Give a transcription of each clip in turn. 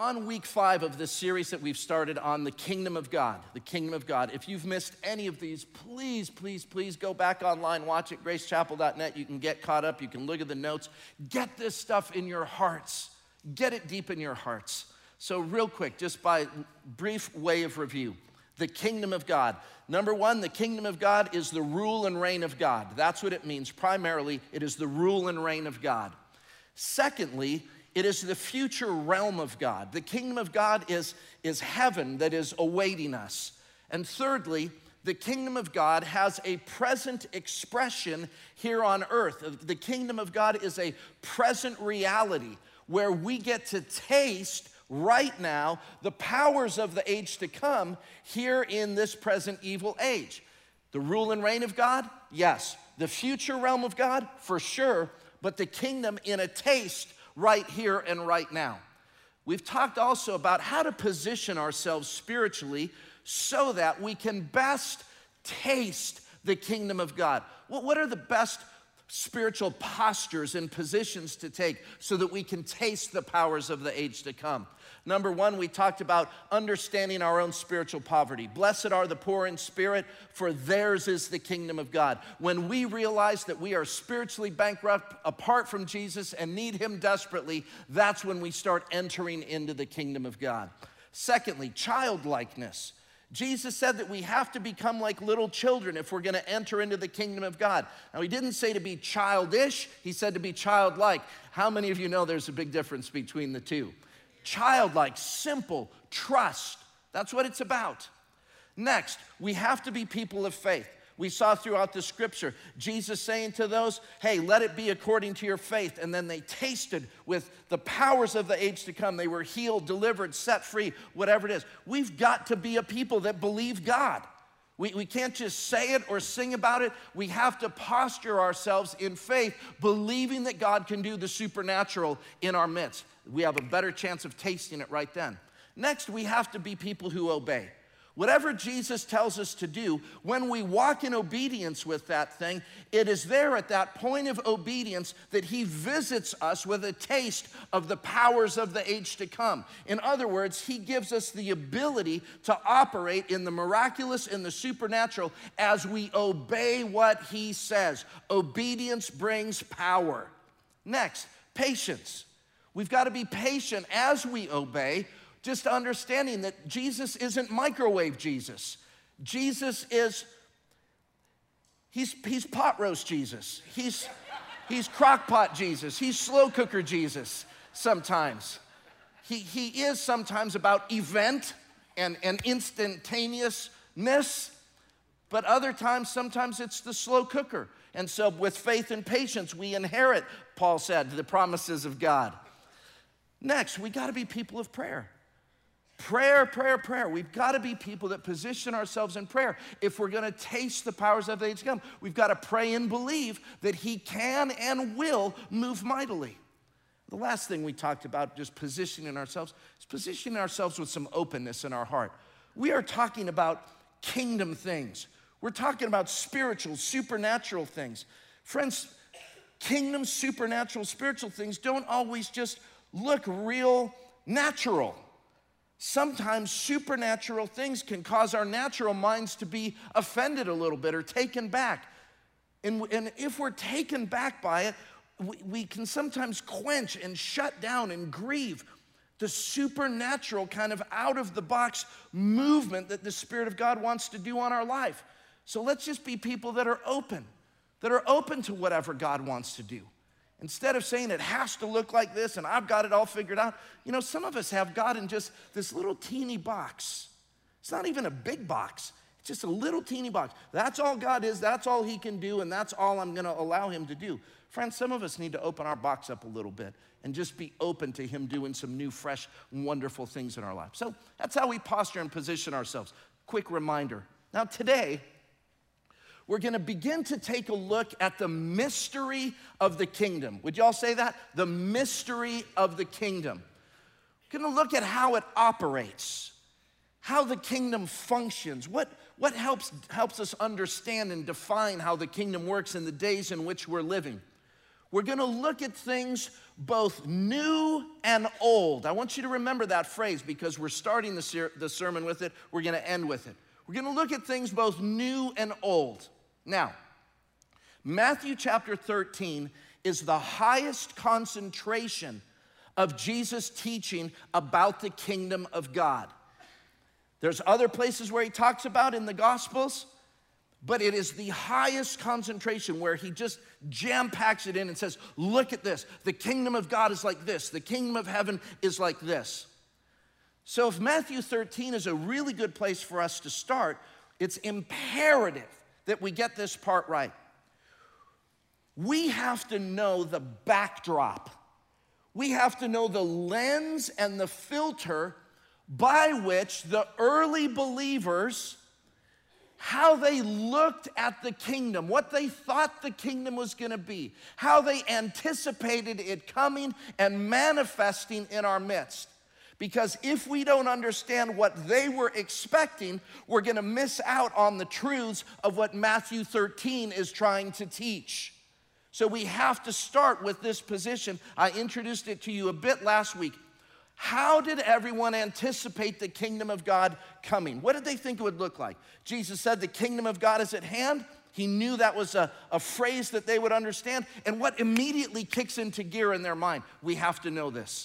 on week 5 of this series that we've started on the kingdom of God, the kingdom of God. If you've missed any of these, please, please, please go back online, watch it, gracechapel.net. You can get caught up, you can look at the notes. Get this stuff in your hearts. Get it deep in your hearts. So real quick, just by brief way of review, the kingdom of God. Number 1, the kingdom of God is the rule and reign of God. That's what it means. Primarily, it is the rule and reign of God. Secondly, it is the future realm of God. The kingdom of God is heaven that is awaiting us. And thirdly, the kingdom of God has a present expression here on earth. The kingdom of God is a present reality where we get to taste right now the powers of the age to come here in this present evil age. The rule and reign of God, yes. The future realm of God, for sure, but the kingdom in a taste right here and right now. We've talked also about how to position ourselves spiritually so that we can best taste the kingdom of God. What are the best spiritual postures and positions to take so that we can taste the powers of the age to come? Number 1, we talked about understanding our own spiritual poverty. Blessed are the poor in spirit, for theirs is the kingdom of God. When we realize that we are spiritually bankrupt apart from Jesus and need him desperately, that's when we start entering into the kingdom of God. Secondly, childlikeness. Jesus said that we have to become like little children if we're going to enter into the kingdom of God. Now, he didn't say to be childish, he said to be childlike. How many of you know there's a big difference between the two? Childlike, simple, trust. That's what it's about. Next, we have to be people of faith. We saw throughout the scripture, Jesus saying to those, hey, let it be according to your faith. And then they tasted with the powers of the age to come. They were healed, delivered, set free, whatever it is. We've got to be a people that believe God. We can't just say it or sing about it. We have to posture ourselves in faith, believing that God can do the supernatural in our midst. We have a better chance of tasting it right then. Next, we have to be people who obey. Whatever Jesus tells us to do, when we walk in obedience with that thing, it is there at that point of obedience that he visits us with a taste of the powers of the age to come. In other words, he gives us the ability to operate in the miraculous and the supernatural as we obey what he says. Obedience brings power. Next, patience. We've got to be patient as we obey, just understanding that Jesus isn't microwave Jesus. Jesus is, he's pot roast Jesus. He's crock pot Jesus. He's slow cooker Jesus sometimes. He is sometimes about event and instantaneousness, but other times, sometimes it's the slow cooker. And so with faith and patience, we inherit, Paul said, the promises of God. Next, we got to be people of prayer. Prayer, prayer, prayer. We've got to be people that position ourselves in prayer. If we're going to taste the powers of the age to come, we've got to pray and believe that he can and will move mightily. The last thing we talked about, just positioning ourselves, is positioning ourselves with some openness in our heart. We are talking about kingdom things. We're talking about spiritual, supernatural things. Friends, kingdom, supernatural, spiritual things don't always just look real natural. Sometimes supernatural things can cause our natural minds to be offended a little bit or taken back. And if we're taken back by it, we can sometimes quench and shut down and grieve the supernatural kind of out-of-the-box movement that the Spirit of God wants to do on our life. So let's just be people that are open to whatever God wants to do. Instead of saying it has to look like this and I've got it all figured out, you know, some of us have God in just this little teeny box. It's not even a big box. It's just a little teeny box. That's all God is, that's all he can do, and that's all I'm gonna allow him to do. Friends, some of us need to open our box up a little bit and just be open to him doing some new, fresh, wonderful things in our life. So that's how we posture and position ourselves. Quick reminder. Now today, we're going to begin to take a look at the mystery of the kingdom. Would y'all say that? The mystery of the kingdom. We're going to look at how it operates, how the kingdom functions, what helps us understand and define how the kingdom works in the days in which we're living. We're gonna look at things both new and old. I want you to remember that phrase because we're starting the sermon with it. We're gonna end with it. We're gonna look at things both new and old. Now, Matthew chapter 13 is the highest concentration of Jesus teaching about the kingdom of God. There's other places where he talks about in the Gospels, but it is the highest concentration where he just jam-packs it in and says, look at this. The kingdom of God is like this. The kingdom of heaven is like this. So if Matthew 13 is a really good place for us to start, it's imperative that we get this part right. We have to know the backdrop. We have to know the lens and the filter by which the early believers, how they looked at the kingdom, what they thought the kingdom was going to be, how they anticipated it coming and manifesting in our midst. Because if we don't understand what they were expecting, we're going to miss out on the truths of what Matthew 13 is trying to teach. So we have to start with this position. I introduced it to you a bit last week. How did everyone anticipate the kingdom of God coming? What did they think it would look like? Jesus said the kingdom of God is at hand. He knew that was a phrase that they would understand. And what immediately kicks into gear in their mind? We have to know this.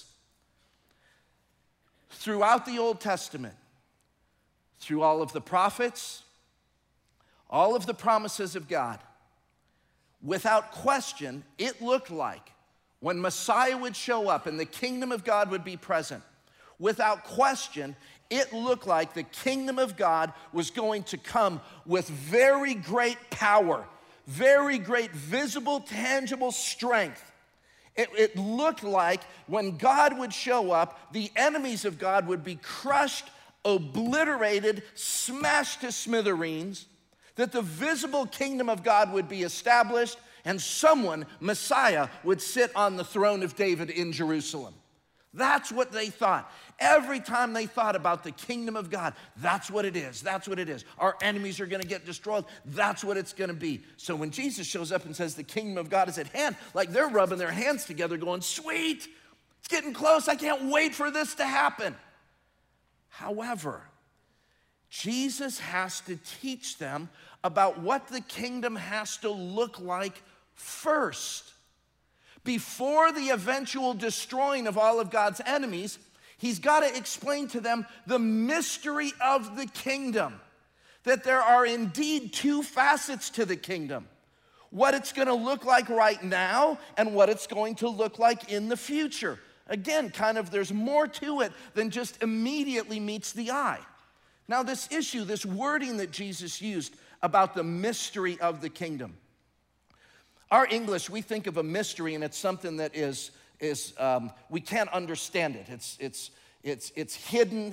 Throughout the Old Testament, through all of the prophets, all of the promises of God, without question, it looked like when Messiah would show up and the kingdom of God would be present, without question, it looked like the kingdom of God was going to come with very great power, very great visible, tangible strength. It looked like when God would show up, the enemies of God would be crushed, obliterated, smashed to smithereens, that the visible kingdom of God would be established, and someone, Messiah, would sit on the throne of David in Jerusalem. That's what they thought. Every time they thought about the kingdom of God, that's what it is. That's what it is. Our enemies are going to get destroyed. That's what it's going to be. So when Jesus shows up and says the kingdom of God is at hand, like they're rubbing their hands together going, sweet, it's getting close. I can't wait for this to happen. However, Jesus has to teach them about what the kingdom has to look like first. Before the eventual destroying of all of God's enemies, he's got to explain to them the mystery of the kingdom, that there are indeed two facets to the kingdom. What it's going to look like right now and what it's going to look like in the future. Again, kind of there's more to it than just immediately meets the eye. Now this issue, this wording that Jesus used about the mystery of the kingdom. Our English, we think of a mystery and it's something that is we can't understand it. It's hidden,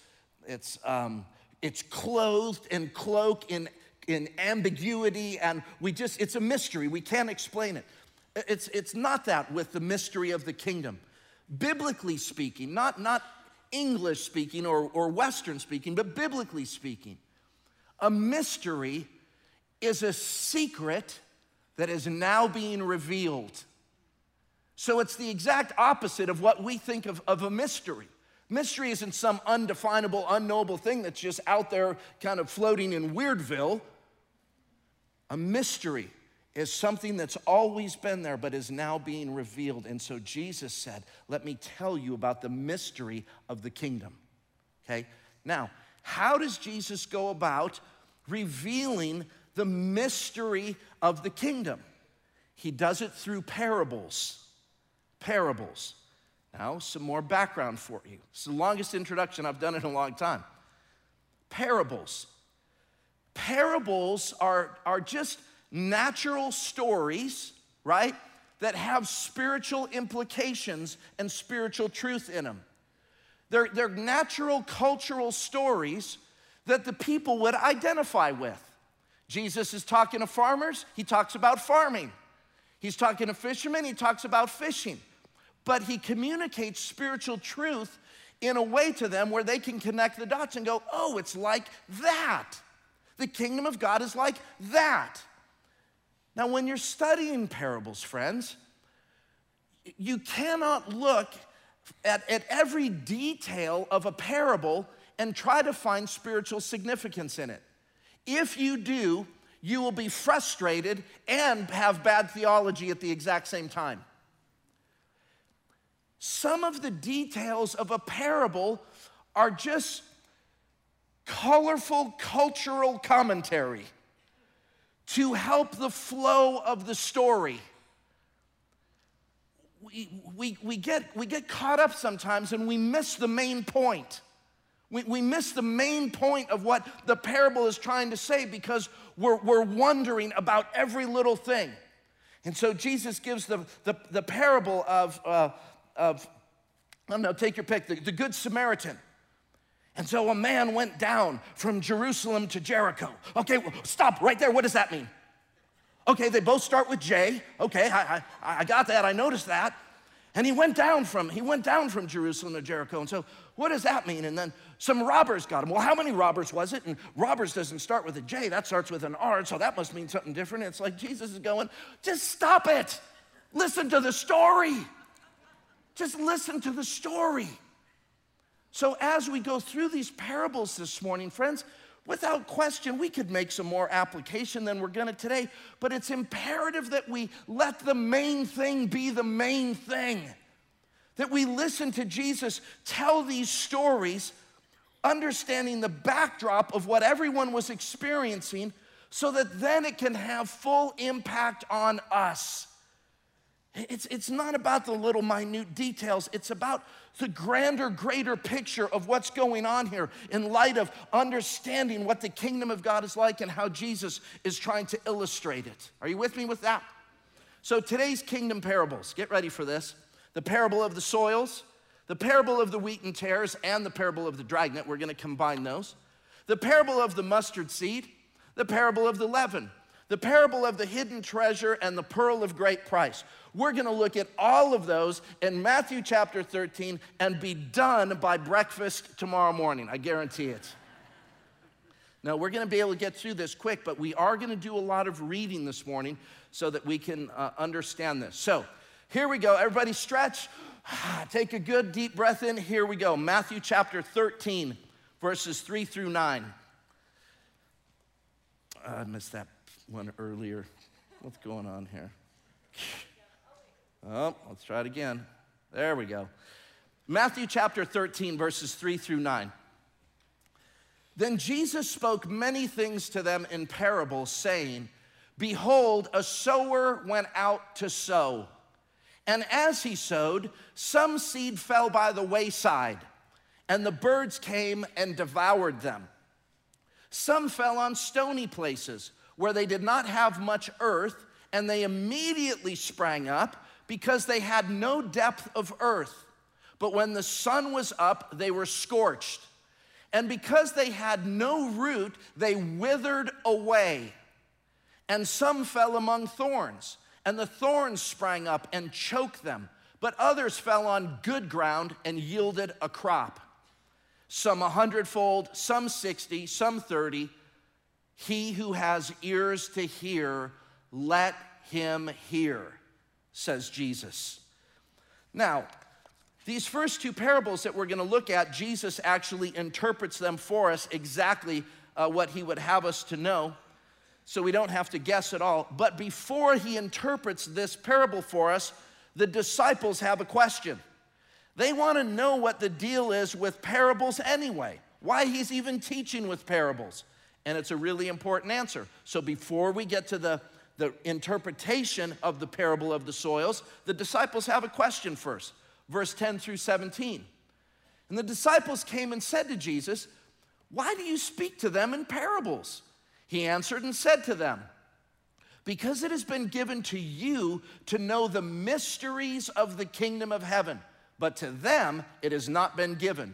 it's clothed and cloaked in ambiguity, and it's a mystery. We can't explain it. It's not that with the mystery of the kingdom. Biblically speaking, not English speaking or Western speaking, but biblically speaking, a mystery is a secret that is now being revealed. So it's the exact opposite of what we think of a mystery. Mystery isn't some undefinable, unknowable thing that's just out there kind of floating in Weirdville. A mystery is something that's always been there but is now being revealed. And so Jesus said, let me tell you about the mystery of the kingdom. Okay? Now, how does Jesus go about revealing the mystery of the kingdom? He does it through parables. Parables. Now, some more background for you. It's the longest introduction I've done in a long time. Parables. Parables are just natural stories, right, that have spiritual implications and spiritual truth in them. They're natural cultural stories that the people would identify with. Jesus is talking to farmers, he talks about farming. He's talking to fishermen, he talks about fishing. But he communicates spiritual truth in a way to them where they can connect the dots and go, oh, it's like that. The kingdom of God is like that. Now, when you're studying parables, friends, you cannot look at every detail of a parable and try to find spiritual significance in it. If you do, you will be frustrated and have bad theology at the exact same time. Some of the details of a parable are just colorful cultural commentary to help the flow of the story. We get caught up sometimes and we miss the main point. We miss the main point of what the parable is trying to say because we're wondering about every little thing. And so Jesus gives the parable of I don't know, take your pick, the Good Samaritan. And so a man went down from Jerusalem to Jericho. Okay, stop right there. What does that mean? Okay, they both start with J. Okay, I got that. I noticed that. And he went down from Jerusalem to Jericho. And so what does that mean? And then some robbers got him. Well, how many robbers was it? And robbers doesn't start with a J. That starts with an R. So that must mean something different. It's like Jesus is going, just stop it. Listen to the story. Just listen to the story. So as we go through these parables this morning, friends, without question, we could make some more application than we're gonna today, but it's imperative that we let the main thing be the main thing. That we listen to Jesus tell these stories, understanding the backdrop of what everyone was experiencing, so that then it can have full impact on us. It's not about the little minute details. It's about the grander, greater picture of what's going on here in light of understanding what the kingdom of God is like and how Jesus is trying to illustrate it. Are you with me with that? So today's kingdom parables, get ready for this. The parable of the soils, the parable of the wheat and tares, and the parable of the dragnet. We're going to combine those. The parable of the mustard seed, the parable of the leaven, the parable of the hidden treasure, and the pearl of great price. We're going to look at all of those in Matthew chapter 13 and be done by breakfast tomorrow morning. I guarantee it. Now, we're going to be able to get through this quick, but we are going to do a lot of reading this morning so that we can understand this. So, here we go. Everybody stretch. Take a good deep breath in. Here we go. Matthew chapter 13, verses 3 through 9. I missed that one earlier. What's going on here? Oh, let's try it again. There we go. Matthew chapter 13, verses 3 through 9. Then Jesus spoke many things to them in parables, saying, Behold, a sower went out to sow. And as he sowed, some seed fell by the wayside, and the birds came and devoured them. Some fell on stony places, where they did not have much earth, and they immediately sprang up, because they had no depth of earth. But when the sun was up, they were scorched. And because they had no root, they withered away. And some fell among thorns, and the thorns sprang up and choked them. But others fell on good ground and yielded a crop. Some 100-fold, some 60, some 30. He who has ears to hear, let him hear, says Jesus. Now, these first two parables that we're going to look at, Jesus actually interprets them for us exactly what he would have us to know, so we don't have to guess at all. But before he interprets this parable for us, the disciples have a question. They want to know what the deal is with parables anyway, why he's even teaching with parables. And it's a really important answer. So before we get to the interpretation of the parable of the soils, the disciples have a question first. Verse 10 through 17. And the disciples came and said to Jesus, Why do you speak to them in parables? He answered and said to them, Because it has been given to you to know the mysteries of the kingdom of heaven, but to them it has not been given.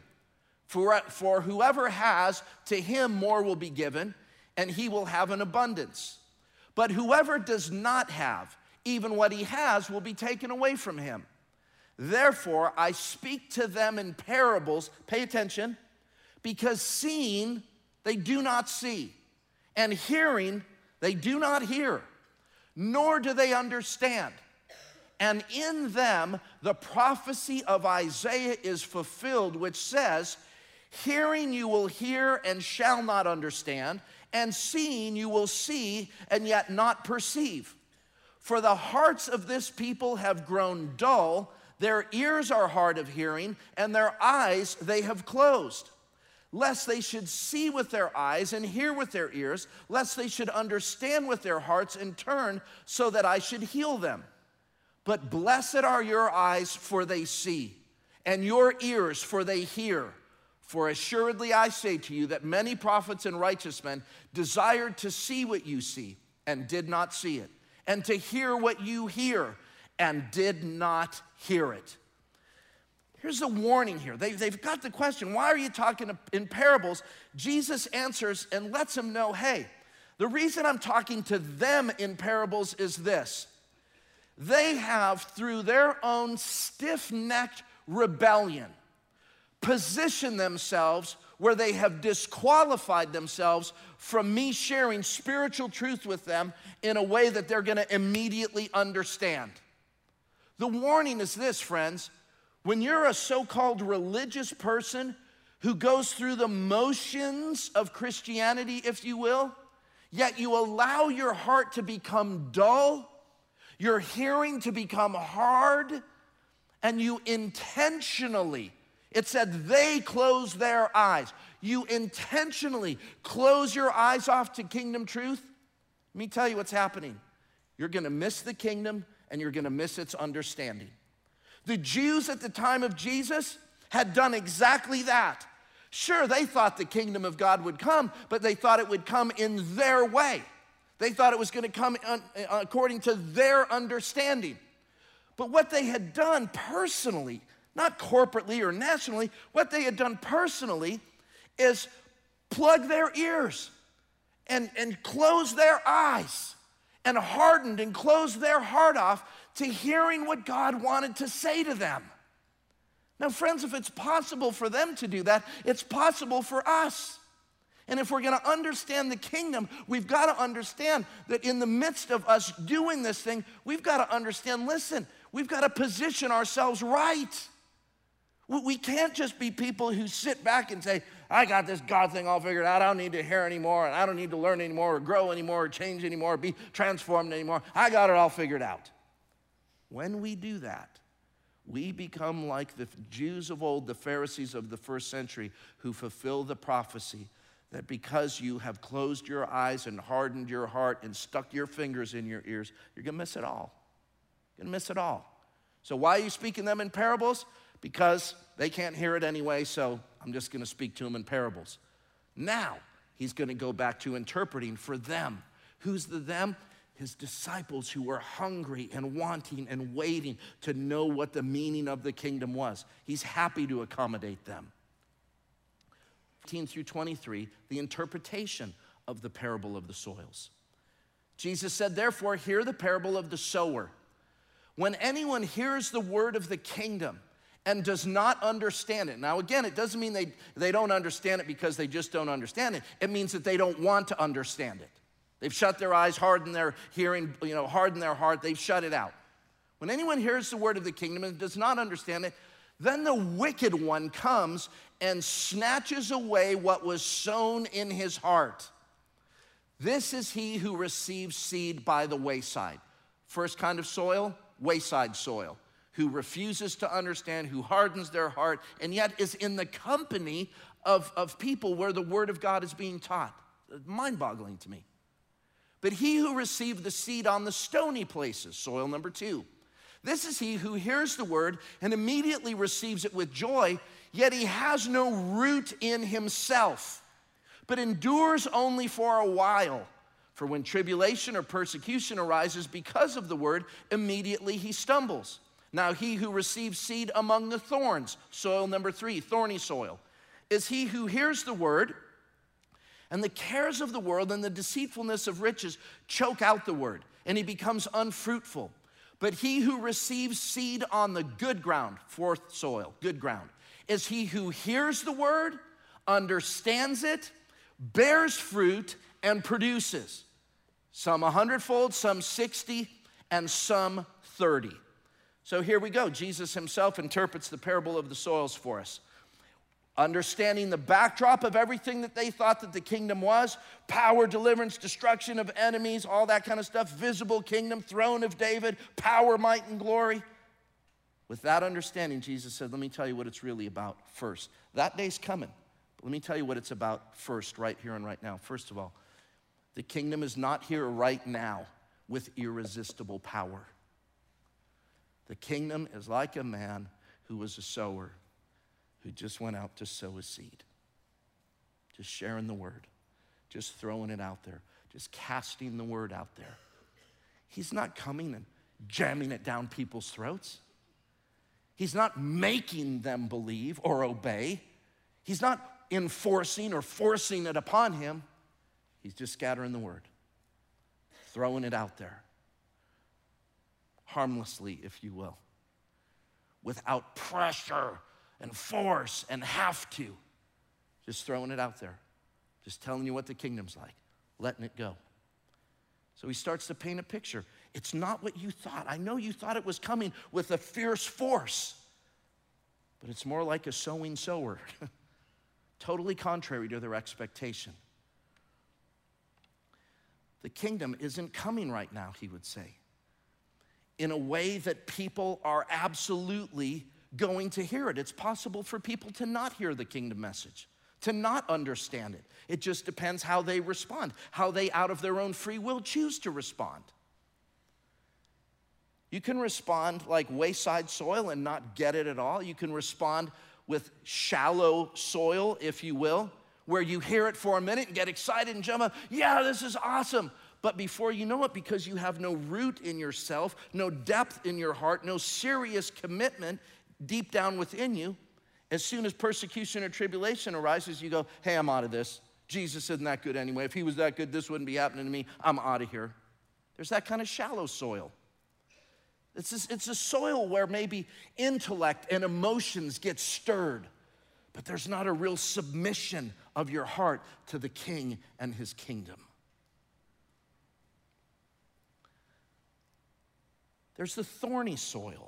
For whoever has, to him more will be given, and he will have an abundance. But whoever does not have, even what he has will be taken away from him. Therefore, I speak to them in parables, pay attention, because seeing they do not see, and hearing they do not hear, nor do they understand. And in them, the prophecy of Isaiah is fulfilled, which says, hearing you will hear and shall not understand, and seeing you will see and yet not perceive. For the hearts of this people have grown dull, their ears are hard of hearing, and their eyes they have closed. Lest they should see with their eyes and hear with their ears, lest they should understand with their hearts and turn so that I should heal them. But blessed are your eyes, for they see, and your ears, for they hear. For assuredly I say to you that many prophets and righteous men desired to see what you see and did not see it, and to hear what you hear and did not hear it. Here's a warning here. They've got the question, why are you talking in parables? Jesus answers and lets them know, hey, the reason I'm talking to them in parables is this. They have, through their own stiff-necked rebellion, positioned themselves where they have disqualified themselves from me sharing spiritual truth with them in a way that they're going to immediately understand. The warning is this, friends. When you're a so-called religious person who goes through the motions of Christianity, if you will, yet you allow your heart to become dull, your hearing to become hard, and you intentionally, it said they close their eyes. You intentionally close your eyes off to kingdom truth. Let me tell you what's happening. You're gonna miss the kingdom and you're gonna miss its understanding. The Jews at the time of Jesus had done exactly that. Sure, they thought the kingdom of God would come, but they thought it would come in their way. They thought it was going to come according to their understanding. But what they had done personally, not corporately or nationally, what they had done personally is plug their ears and close their eyes and hardened and closed their heart off to hearing what God wanted to say to them. Now, friends, if it's possible for them to do that, it's possible for us. And if we're going to understand the kingdom, we've got to understand that in the midst of us doing this thing, we've got to understand, listen, we've got to position ourselves right. We can't just be people who sit back and say, I got this God thing all figured out. I don't need to hear anymore, and I don't need to learn anymore, or grow anymore, or change anymore, or be transformed anymore. I got it all figured out. When we do that, we become like the Jews of old, the Pharisees of the first century, who fulfill the prophecy that because you have closed your eyes and hardened your heart and stuck your fingers in your ears, you're going to miss it all. You're going to miss it all. So why are you speaking them in parables? Because they can't hear it anyway, so I'm just going to speak to them in parables. Now, he's going to go back to interpreting for them. Who's the them? His disciples who were hungry and wanting and waiting to know what the meaning of the kingdom was. He's happy to accommodate them. 15 through 23, the interpretation of the parable of the soils. Jesus said, therefore, hear the parable of the sower. When anyone hears the word of the kingdom and does not understand it. Now, again, it doesn't mean they don't understand it because they just don't understand it. It means that they don't want to understand it. They've shut their eyes, hardened their hearing, hardened their heart. They've shut it out. When anyone hears the word of the kingdom and does not understand it, then the wicked one comes and snatches away what was sown in his heart. This is he who receives seed by the wayside. First kind of soil, wayside soil, who refuses to understand, who hardens their heart, and yet is in the company of people where the word of God is being taught. Mind-boggling to me. But he who received the seed on the stony places, soil number 2, this is he who hears the word and immediately receives it with joy, yet he has no root in himself, but endures only for a while. For when tribulation or persecution arises because of the word, immediately he stumbles. Now he who receives seed among the thorns, soil number 3, thorny soil, is he who hears the word, and the cares of the world and the deceitfulness of riches choke out the word, and he becomes unfruitful. But he who receives seed on the good ground, fourth soil, good ground, is he who hears the word, understands it, bears fruit, and produces. Some 100-fold, some 60, and some 30. So here we go. Jesus himself interprets the parable of the soils for us. Understanding the backdrop of everything that they thought that the kingdom was, power, deliverance, destruction of enemies, all that kind of stuff, visible kingdom, throne of David, power, might, and glory. With that understanding, Jesus said, let me tell you what it's really about first. That day's coming, but let me tell you what it's about first, right here and right now. First of all, the kingdom is not here right now with irresistible power. The kingdom is like a man who was a sower, who just went out to sow a seed, just sharing the word, just throwing it out there, just casting the word out there. He's not coming and jamming it down people's throats. He's not making them believe or obey. He's not enforcing or forcing it upon him. He's just scattering the word, throwing it out there, harmlessly, if you will, without pressure and force and have to. Just throwing it out there. Just telling you what the kingdom's like. Letting it go. So he starts to paint a picture. It's not what you thought. I know you thought it was coming with a fierce force, but it's more like a sowing sower. Totally contrary to their expectation. The kingdom isn't coming right now, he would say, in a way that people are absolutely going to hear it. It's possible for people to not hear the kingdom message, to not understand it. It just depends how they respond, how they out of their own free will choose to respond. You can respond like wayside soil and not get it at all. You can respond with shallow soil, if you will, where you hear it for a minute and get excited and jump up. Yeah, this is awesome. But before you know it, because you have no root in yourself, no depth in your heart, no serious commitment deep down within you, as soon as persecution or tribulation arises, you go, hey, I'm out of this. Jesus isn't that good anyway. If he was that good, this wouldn't be happening to me. I'm out of here. There's that kind of shallow soil. It's a soil where maybe intellect and emotions get stirred, but there's not a real submission of your heart to the King and his kingdom. There's the thorny soil,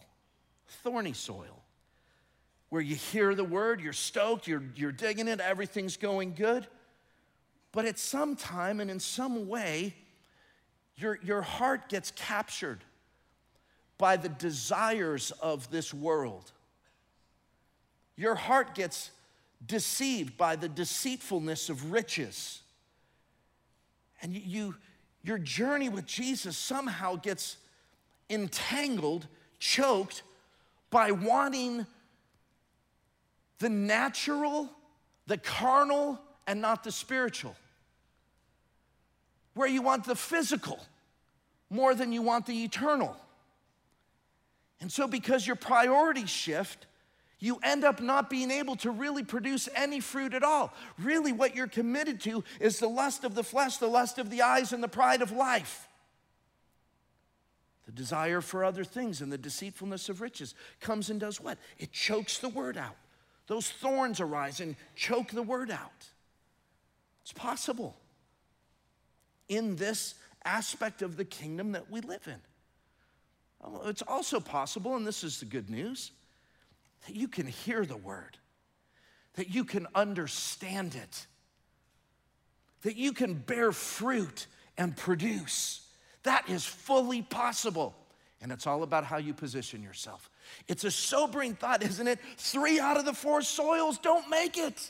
where you hear the word, you're stoked, you're digging it, everything's going good. But at some time and in some way, your heart gets captured by the desires of this world. Your heart gets deceived by the deceitfulness of riches. And your journey with Jesus somehow gets entangled, choked by wanting the natural, the carnal, and not the spiritual. Where you want the physical more than you want the eternal. And so because your priorities shift, you end up not being able to really produce any fruit at all. Really what you're committed to is the lust of the flesh, the lust of the eyes, and the pride of life. The desire for other things and the deceitfulness of riches comes and does what? It chokes the word out. Those thorns arise and choke the word out. It's possible in this aspect of the kingdom that we live in. It's also possible, and this is the good news, that you can hear the word, that you can understand it, that you can bear fruit and produce. That is fully possible. And it's all about how you position yourself. It's a sobering thought, isn't it? 3 out of the 4 soils don't make it.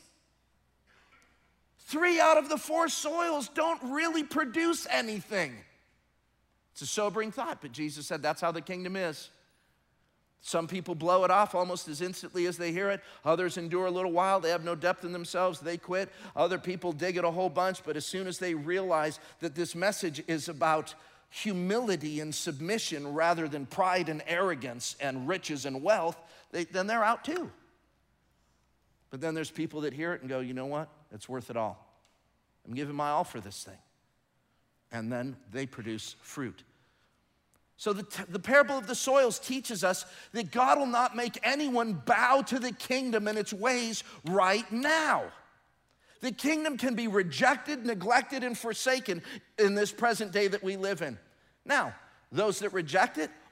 3 out of the 4 soils don't really produce anything. It's a sobering thought, but Jesus said that's how the kingdom is. Some people blow it off almost as instantly as they hear it. Others endure a little while. They have no depth in themselves. They quit. Other people dig it a whole bunch, but as soon as they realize that this message is about humility and submission rather than pride and arrogance and riches and wealth, then they're out too. But then there's people that hear it and go, you know what? It's worth it all. I'm giving my all for this thing. And then they produce fruit. So the parable of the soils teaches us that God will not make anyone bow to the kingdom and its ways right now. The kingdom can be rejected, neglected, and forsaken in this present day that we live in. Now, those that reject it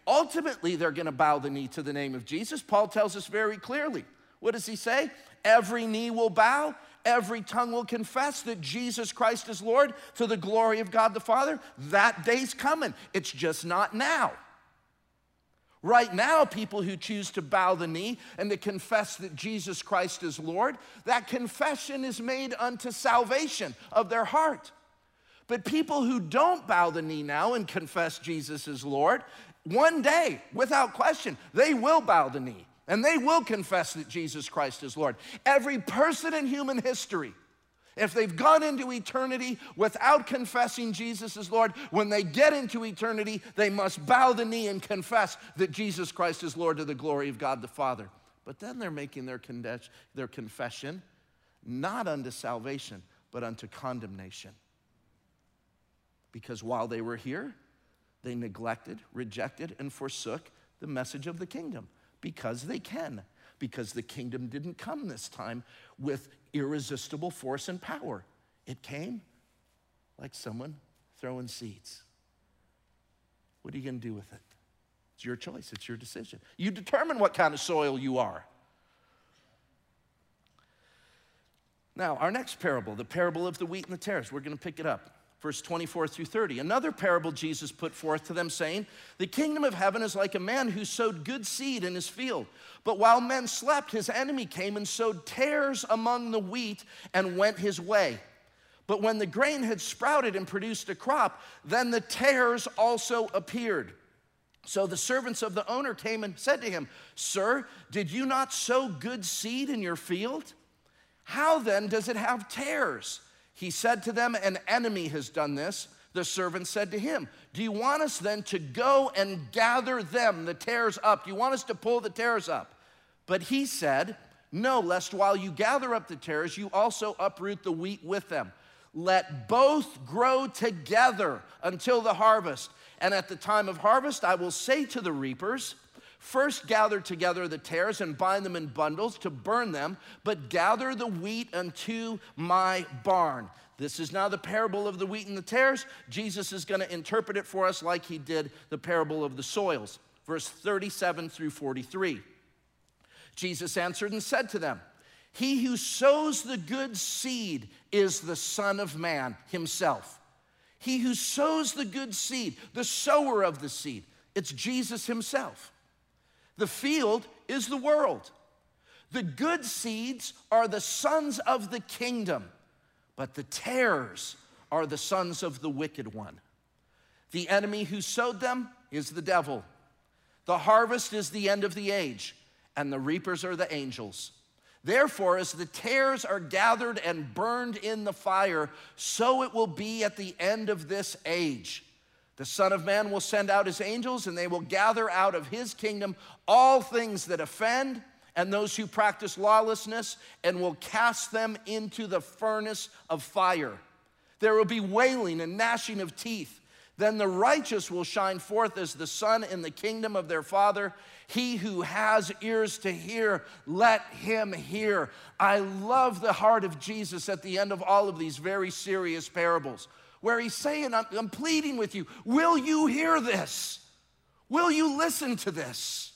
Ultimately, they're going to bow the knee to the name of Jesus. Paul tells us very clearly. What does he say? Every knee will bow, every tongue will confess that Jesus Christ is Lord to the glory of God the Father. That day's coming. It's just not now. Right now, people who choose to bow the knee and to confess that Jesus Christ is Lord, that confession is made unto salvation of their heart. But people who don't bow the knee now and confess Jesus is Lord, one day, without question, they will bow the knee and they will confess that Jesus Christ is Lord. Every person in human history, if they've gone into eternity without confessing Jesus as Lord, when they get into eternity, they must bow the knee and confess that Jesus Christ is Lord to the glory of God the Father. But then they're making their confession not unto salvation, but unto condemnation. Because while they were here, they neglected, rejected, and forsook the message of the kingdom. Because they can. Because the kingdom didn't come this time with irresistible force and power. It came like someone throwing seeds. What are you going to do with it? It's your choice. It's your decision. You determine what kind of soil you are. Now, our next parable, the parable of the wheat and the tares, we're going to pick it up. Verse 24 through 30. Another parable Jesus put forth to them, saying, the kingdom of heaven is like a man who sowed good seed in his field. But while men slept, his enemy came and sowed tares among the wheat and went his way. But when the grain had sprouted and produced a crop, then the tares also appeared. So the servants of the owner came and said to him, Sir, did you not sow good seed in your field? How then does it have tares? He said to them, an enemy has done this. The servant said to him, do you want us then to go and gather them, the tares up? Do you want us to pull the tares up? But he said, no, lest while you gather up the tares, you also uproot the wheat with them. Let both grow together until the harvest. And at the time of harvest, I will say to the reapers, first gather together the tares and bind them in bundles to burn them, but gather the wheat unto my barn. This is now the parable of the wheat and the tares. Jesus is going to interpret it for us like he did the parable of the soils. Verse 37 through 43. Jesus answered and said to them, he who sows the good seed is the Son of Man himself. He who sows the good seed, the sower of the seed, it's Jesus himself. The field is the world. The good seeds are the sons of the kingdom, but the tares are the sons of the wicked one. The enemy who sowed them is the devil. The harvest is the end of the age, and the reapers are the angels. Therefore, as the tares are gathered and burned in the fire, so it will be at the end of this age. The Son of Man will send out his angels, and they will gather out of his kingdom all things that offend and those who practice lawlessness, and will cast them into the furnace of fire. There will be wailing and gnashing of teeth. Then the righteous will shine forth as the sun in the kingdom of their Father. He who has ears to hear, let him hear. I love the heart of Jesus at the end of all of these very serious parables, where he's saying, I'm pleading with you, will you hear this? Will you listen to this?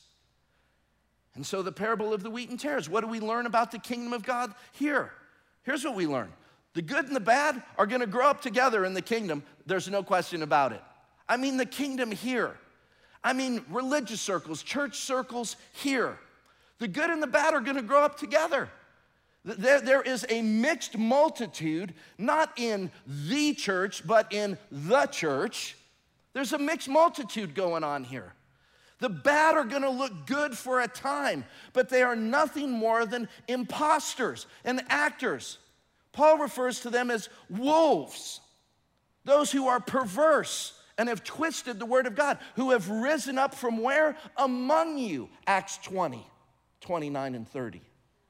And so the parable of the wheat and tares, what do we learn about the kingdom of God here? Here's what we learn. The good and the bad are going to grow up together in the kingdom. There's no question about it. I mean the kingdom here. I mean religious circles, church circles here. The good and the bad are going to grow up together. There is a mixed multitude, not in the church, but in the church. There's a mixed multitude going on here. The bad are going to look good for a time, but they are nothing more than imposters and actors. Paul refers to them as wolves, those who are perverse and have twisted the word of God, who have risen up from where? Among you, Acts 20, 29 and 30.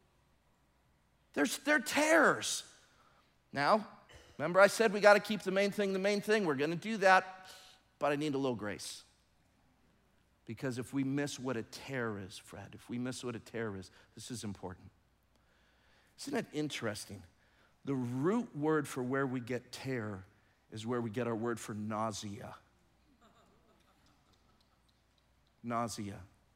They're tares. Now, remember I said we got to keep the main thing the main thing. We're going to do that, but I need a little grace. Because if we miss what a tare is, Fred, if we miss what a tare is, this is important. Isn't it interesting? The root word for where we get tare is where we get our word for nausea. nausea.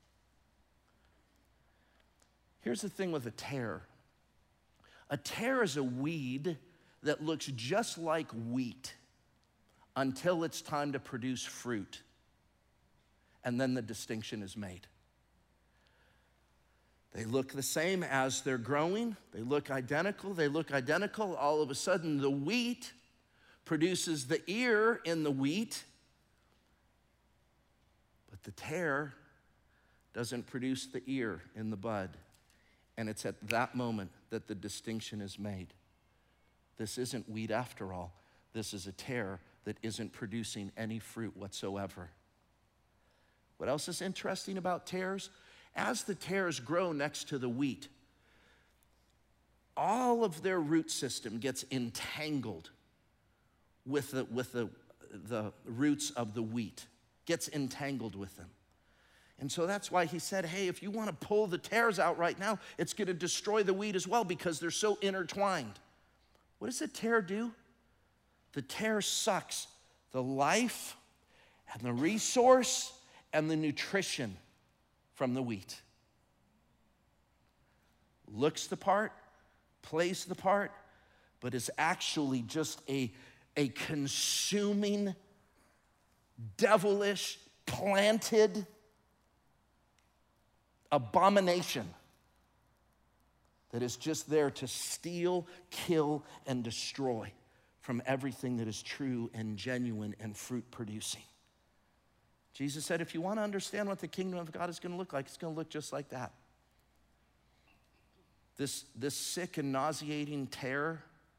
Here's the thing with a tare. A tare is a weed that looks just like wheat until it's time to produce fruit. And then the distinction is made. They look the same as they're growing. They look identical. All of a sudden, the wheat produces the ear in the wheat, but the tare doesn't produce the ear in the bud. And it's at that moment that the distinction is made. This isn't wheat after all. This is a tare that isn't producing any fruit whatsoever. What else is interesting about tares? As the tares grow next to the wheat, all of their root system gets entangled with the roots of the wheat, gets entangled with them. And so that's why he said, hey, if you want to pull the tares out right now, it's going to destroy the wheat as well because they're so intertwined. What does the tare do? The tare sucks the life and the resource and the nutrition from the wheat. Looks the part, plays the part, but is actually just a consuming, devilish, planted abomination that is just there to steal, kill, and destroy from everything that is true and genuine and fruit producing. Jesus said, if you want to understand what the kingdom of God is going to look like, it's going to look just like that. This sick and nauseating tares,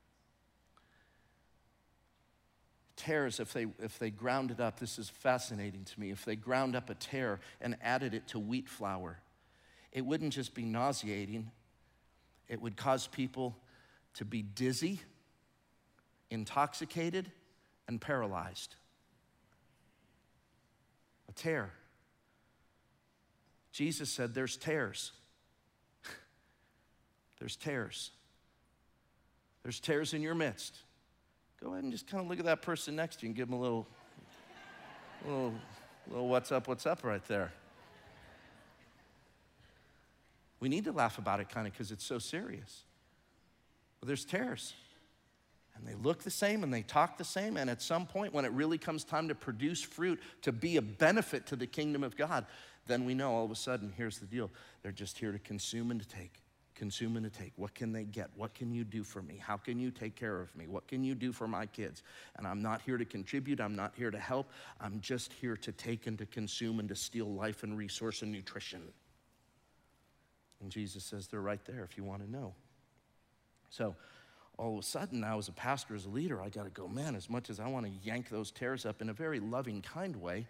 if they ground it up, this is fascinating to me. If they ground up a tare and added it to wheat flour, it wouldn't just be nauseating, it would cause people to be dizzy, intoxicated, and paralyzed. A tare. Jesus said there's tares. There's tares. There's tares in your midst. Go ahead and just kind of look at that person next to you and give them a little what's up right there. We need to laugh about it kind of because it's so serious. But there's tares. And they look the same and they talk the same. And at some point when it really comes time to produce fruit, to be a benefit to the kingdom of God, then we know all of a sudden, here's the deal. They're just here to consume and to take. Consume and to take. What can they get? What can you do for me? How can you take care of me? What can you do for my kids? And I'm not here to contribute. I'm not here to help. I'm just here to take and to consume and to steal life and resource and nutrition. And Jesus says they're right there if you want to know. So all of a sudden now as a pastor, as a leader, I got to go, man, as much as I want to yank those tares up in a very loving, kind way,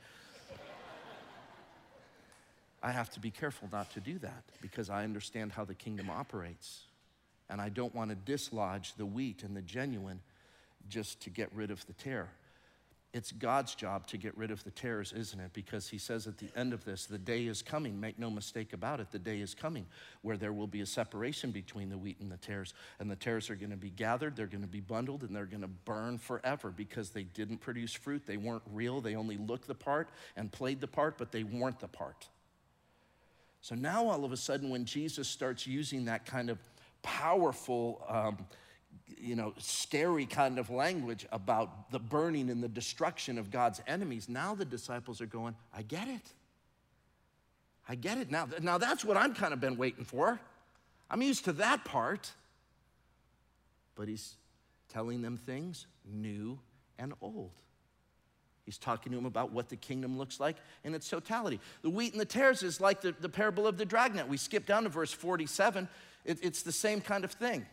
I have to be careful not to do that because I understand how the kingdom operates. And I don't want to dislodge the wheat and the genuine just to get rid of the tare. It's God's job to get rid of the tares, isn't it? Because he says at the end of this, the day is coming, make no mistake about it, the day is coming where there will be a separation between the wheat and the tares. And the tares are going to be gathered, they're going to be bundled, and they're going to burn forever because they didn't produce fruit, they weren't real, they only looked the part and played the part, but they weren't the part. So now all of a sudden when Jesus starts using that kind of powerful, scary kind of language about the burning and the destruction of God's enemies, now the disciples are going, I get it. I get it now. Now that's what I'm kind of been waiting for. I'm used to that part. But he's telling them things new and old. He's talking to them about what the kingdom looks like in its totality. The wheat and the tares is like the parable of the dragnet. We skip down to verse 47. It's the same kind of thing.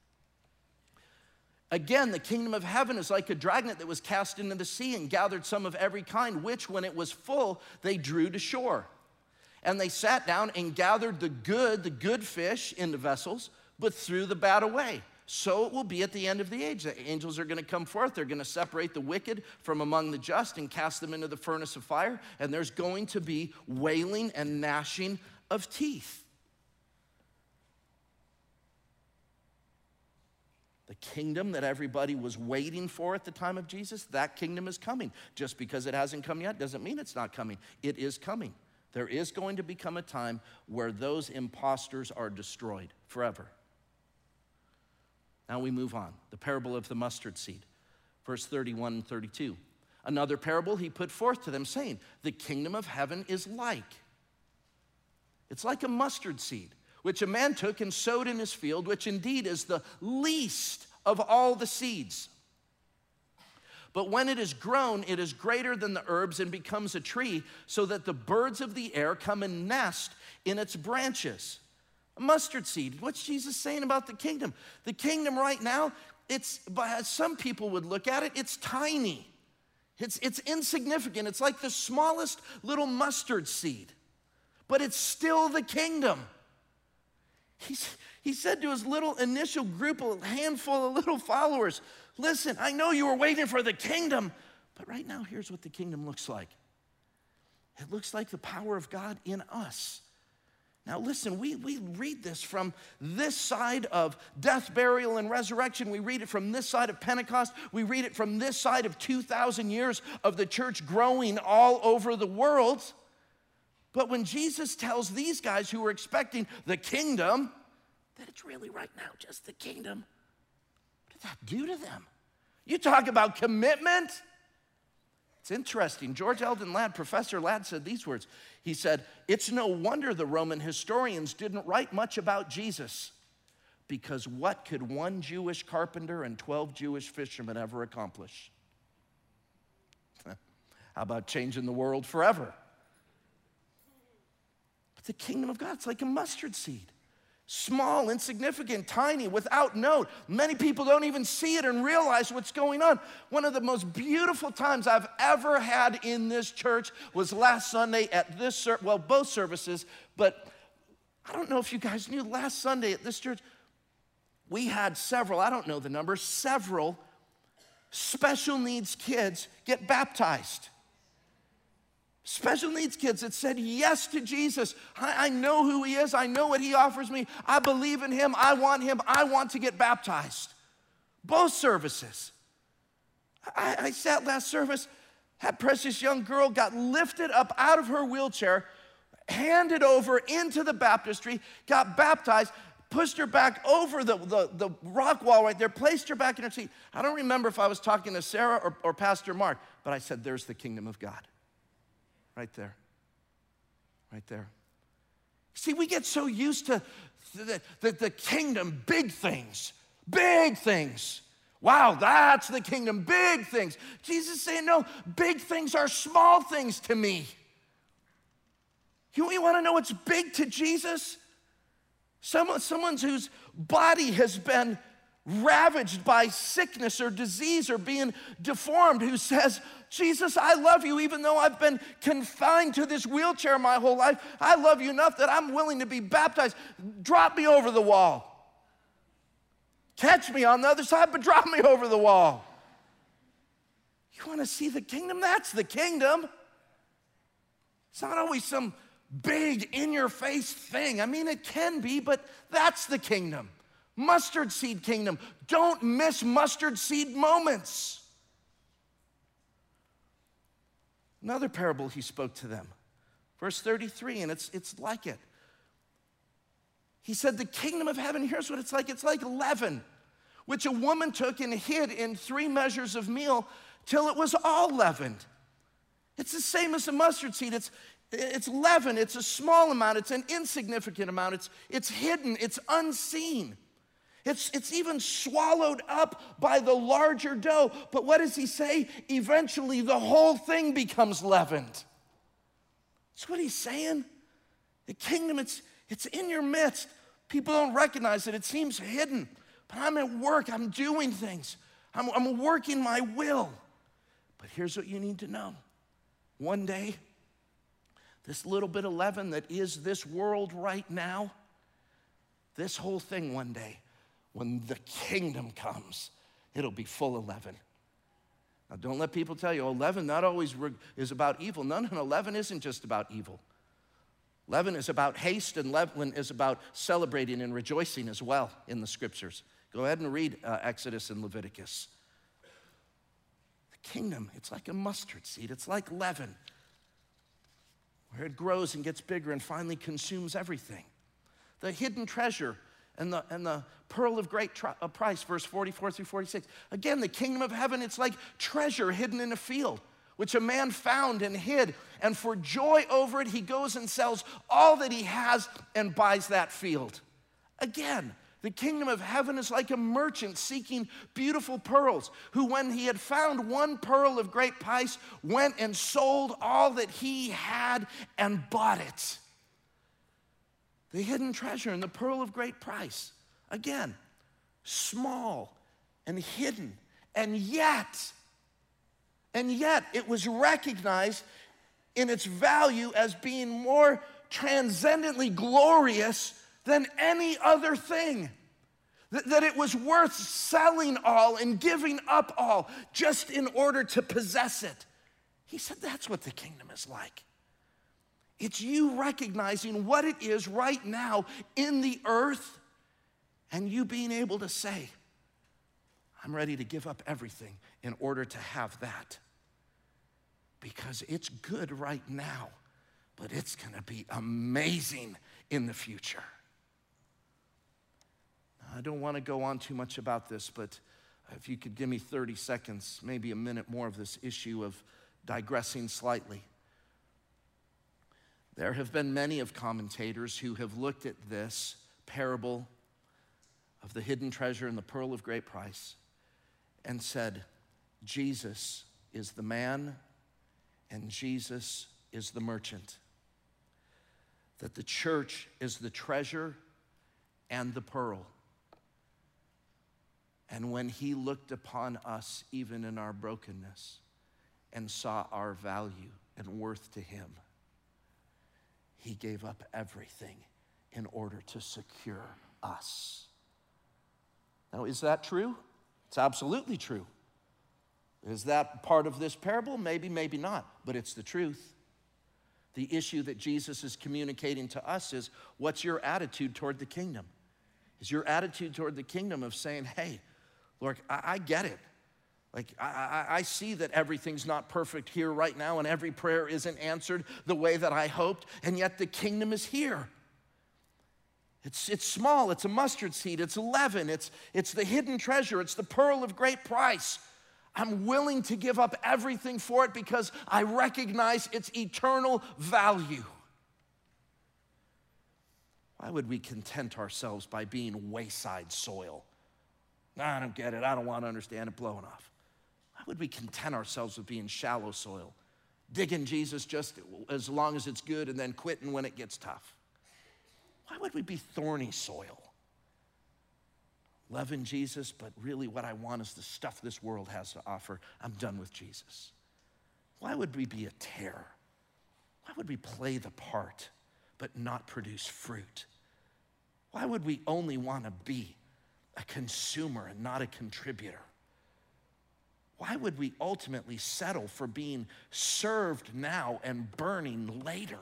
Again, the kingdom of heaven is like a dragnet that was cast into the sea and gathered some of every kind, which when it was full, they drew to shore. And they sat down and gathered the good fish into vessels, but threw the bad away. So it will be at the end of the age. The angels are going to come forth. They're going to separate the wicked from among the just and cast them into the furnace of fire. And there's going to be wailing and gnashing of teeth. The kingdom that everybody was waiting for at the time of Jesus, that kingdom is coming. Just because it hasn't come yet doesn't mean it's not coming. It is coming. There is going to become a time where those imposters are destroyed forever. Now we move on. The parable of the mustard seed, verse 31 and 32. Another parable he put forth to them, saying, the kingdom of heaven is like. It's like a mustard seed, which a man took and sowed in his field, which indeed is the least of all the seeds. But when it is grown, it is greater than the herbs and becomes a tree, so that the birds of the air come and nest in its branches. A mustard seed. What's Jesus saying about the kingdom? The kingdom right now, as some people would look at it, it's tiny. It's insignificant. It's like the smallest little mustard seed. But it's still the kingdom. He said to his little initial group, a handful of little followers, listen, I know you were waiting for the kingdom, but right now here's what the kingdom looks like. It looks like the power of God in us. Now listen, we read this from this side of death, burial, and resurrection. We read it from this side of Pentecost. We read it from this side of 2,000 years of the church growing all over the world. But when Jesus tells these guys who were expecting the kingdom, that it's really right now just the kingdom, what did that do to them? You talk about commitment. It's interesting. George Eldon Ladd, Professor Ladd, said these words. He said, it's no wonder the Roman historians didn't write much about Jesus, because what could one Jewish carpenter and 12 Jewish fishermen ever accomplish? How about changing the world forever? But the kingdom of God, it's like a mustard seed. Small, insignificant, tiny, without note. Many people don't even see it and realize what's going on. One of the most beautiful times I've ever had in this church was last Sunday at this, both services, but I don't know if you guys knew, last Sunday at this church, we had several, I don't know the number, several special needs kids get baptized. Special needs kids that said yes to Jesus. I know who he is. I know what he offers me. I believe in him. I want to get baptized. Both services. I sat last service. That precious young girl got lifted up out of her wheelchair, handed over into the baptistry, got baptized, pushed her back over the rock wall right there, placed her back in her seat. I don't remember if I was talking to Sarah or Pastor Mark, but I said, there's the kingdom of God. Right there. Right there. See, we get so used to the kingdom, big things. Big things. Wow, that's the kingdom, big things. Jesus is saying, no, big things are small things to me. You want to know what's big to Jesus? Someone whose body has been ravaged by sickness or disease or being deformed, who says, Jesus, I love you even though I've been confined to this wheelchair my whole life. I love you enough that I'm willing to be baptized. Drop me over the wall. Catch me on the other side, but drop me over the wall. You want to see the kingdom? That's the kingdom. It's not always some big in-your-face thing. I mean, it can be, but that's the kingdom. Mustard seed kingdom. Don't miss mustard seed moments. Another parable he spoke to them. Verse 33, and it's like it. He said, the kingdom of heaven, here's what it's like leaven, which a woman took and hid in 3 measures of meal till it was all leavened. It's the same as a mustard seed. It's leaven. It's a small amount. It's an insignificant amount. It's hidden. It's unseen. It's even swallowed up by the larger dough. But what does he say? Eventually, the whole thing becomes leavened. That's what he's saying. The kingdom, it's in your midst. People don't recognize it. It seems hidden. But I'm at work. I'm doing things. I'm working my will. But here's what you need to know. One day, this little bit of leaven that is this world right now, this whole thing one day, when the kingdom comes, it'll be full of leaven. Now, don't let people tell you, leaven not always is about evil. No, leaven isn't just about evil. Leaven is about haste, and leaven is about celebrating and rejoicing as well in the scriptures. Go ahead and read Exodus and Leviticus. The kingdom, it's like a mustard seed. It's like leaven. where it grows and gets bigger and finally consumes everything. The hidden treasure and the pearl of great price, verse 44 through 46. Again, the kingdom of heaven, it's like treasure hidden in a field, which a man found and hid. And for joy over it, he goes and sells all that he has and buys that field. Again, the kingdom of heaven is like a merchant seeking beautiful pearls, who when he had found one pearl of great price, went and sold all that he had and bought it. The hidden treasure and the pearl of great price. Again, small and hidden, and yet it was recognized in its value as being more transcendently glorious than any other thing. That it was worth selling all and giving up all just in order to possess it. He said that's what the kingdom is like. It's you recognizing what it is right now in the earth and you being able to say, I'm ready to give up everything in order to have that. Because it's good right now, but it's going to be amazing in the future. I don't want to go on too much about this, but if you could give me 30 seconds, maybe a minute more of this issue of digressing slightly. There have been many of commentators who have looked at this parable of the hidden treasure and the pearl of great price and said, Jesus is the man and Jesus is the merchant. That the church is the treasure and the pearl. And when he looked upon us, even in our brokenness, and saw our value and worth to him, he gave up everything in order to secure us. Now, is that true? It's absolutely true. Is that part of this parable? Maybe, maybe not, but it's the truth. The issue that Jesus is communicating to us is, what's your attitude toward the kingdom? Is your attitude toward the kingdom of saying, hey, Lord, I get it. Like, I see that everything's not perfect here right now and every prayer isn't answered the way that I hoped, and yet the kingdom is here. It's small, it's a mustard seed, it's leaven, it's the hidden treasure, it's the pearl of great price. I'm willing to give up everything for it because I recognize its eternal value. Why would we content ourselves by being wayside soil? No, I don't get it, I don't want to understand it, blowing off. Why would we content ourselves with being shallow soil? Digging Jesus just as long as it's good and then quitting when it gets tough? Why would we be thorny soil? Loving Jesus, but really what I want is the stuff this world has to offer. I'm done with Jesus. Why would we be a tear? Why would we play the part but not produce fruit? Why would we only want to be a consumer and not a contributor? Why would we ultimately settle for being served now and burning later?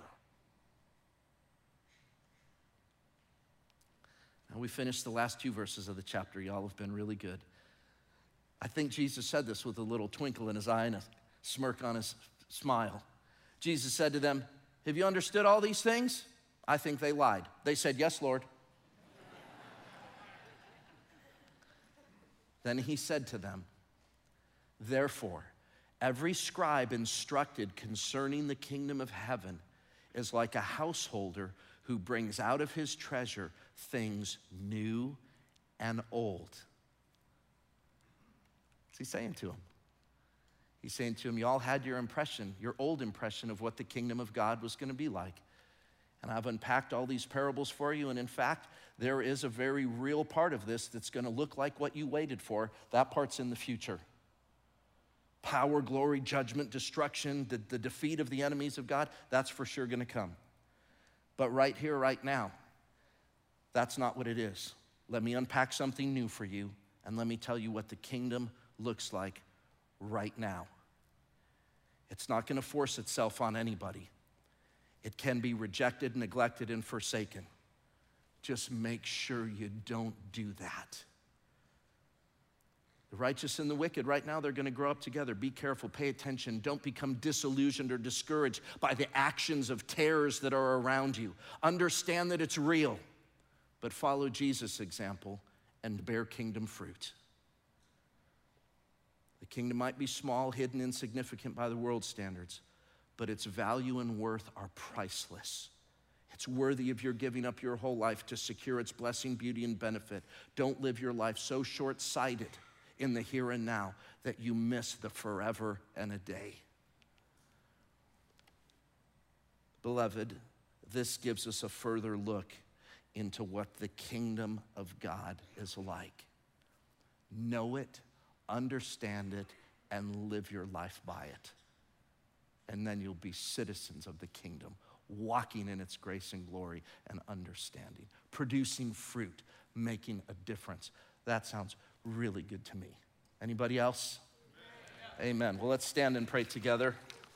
Now we finished the last two verses of the chapter. Y'all have been really good. I think Jesus said this with a little twinkle in his eye and a smirk on his smile. Jesus said to them, have you understood all these things? I think they lied. They said, yes, Lord. Then he said to them, therefore, every scribe instructed concerning the kingdom of heaven is like a householder who brings out of his treasure things new and old. What's he saying to them? He's saying to them, you all had your impression, your old impression of what the kingdom of God was going to be like. And I've unpacked all these parables for you, and in fact, there is a very real part of this that's going to look like what you waited for. That part's in the future. Power, glory, judgment, destruction, the defeat of the enemies of God, that's for sure going to come. But right here, right now, that's not what it is. Let me unpack something new for you, and let me tell you what the kingdom looks like right now. It's not going to force itself on anybody. It can be rejected, neglected, and forsaken. Just make sure you don't do that. The righteous and the wicked, right now, they're going to grow up together. Be careful, pay attention. Don't become disillusioned or discouraged by the actions of terrors that are around you. Understand that it's real, but follow Jesus' example and bear kingdom fruit. The kingdom might be small, hidden, insignificant by the world's standards, but its value and worth are priceless. It's worthy of your giving up your whole life to secure its blessing, beauty, and benefit. Don't live your life so short-sighted in the here and now that you miss the forever and a day. Beloved, this gives us a further look into what the kingdom of God is like. Know it, understand it, and live your life by it. And then you'll be citizens of the kingdom, walking in its grace and glory and understanding, producing fruit, making a difference. That sounds really good to me. Anybody else? Amen. Well, let's stand and pray together.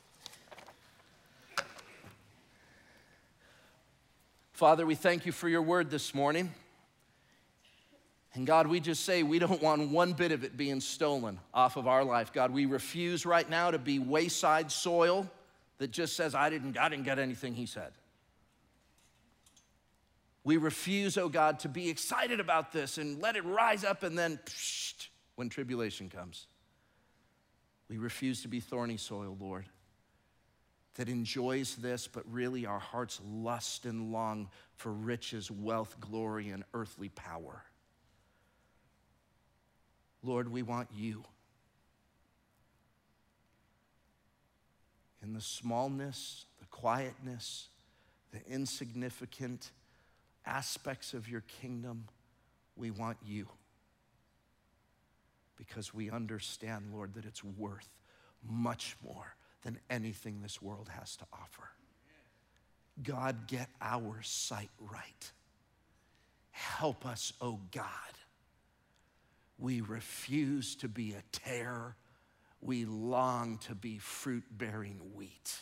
Father, we thank you for your word this morning. And God, we just say we don't want one bit of it being stolen off of our life. God, we refuse right now to be wayside soil that just says, I didn't get anything he said. We refuse, oh God, to be excited about this and let it rise up and then when tribulation comes. We refuse to be thorny soil, Lord, that enjoys this, but really our hearts lust and long for riches, wealth, glory, and earthly power. Lord, we want you. In the smallness, the quietness, the insignificant aspects of your kingdom, we want you. Because we understand, Lord, that it's worth much more than anything this world has to offer. God, get our sight right. Help us, oh God. We refuse to be a tare. We long to be fruit-bearing wheat.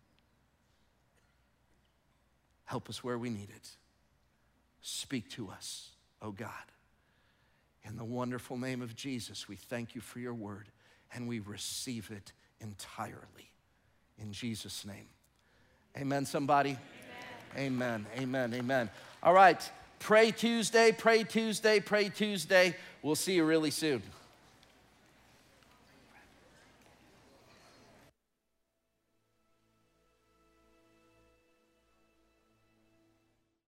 Help us where we need it. Speak to us, oh God. In the wonderful name of Jesus, we thank you for your word, and we receive it entirely. In Jesus' name. Amen, somebody? Amen, amen, amen. All right, pray Tuesday, pray Tuesday, pray Tuesday. We'll see you really soon.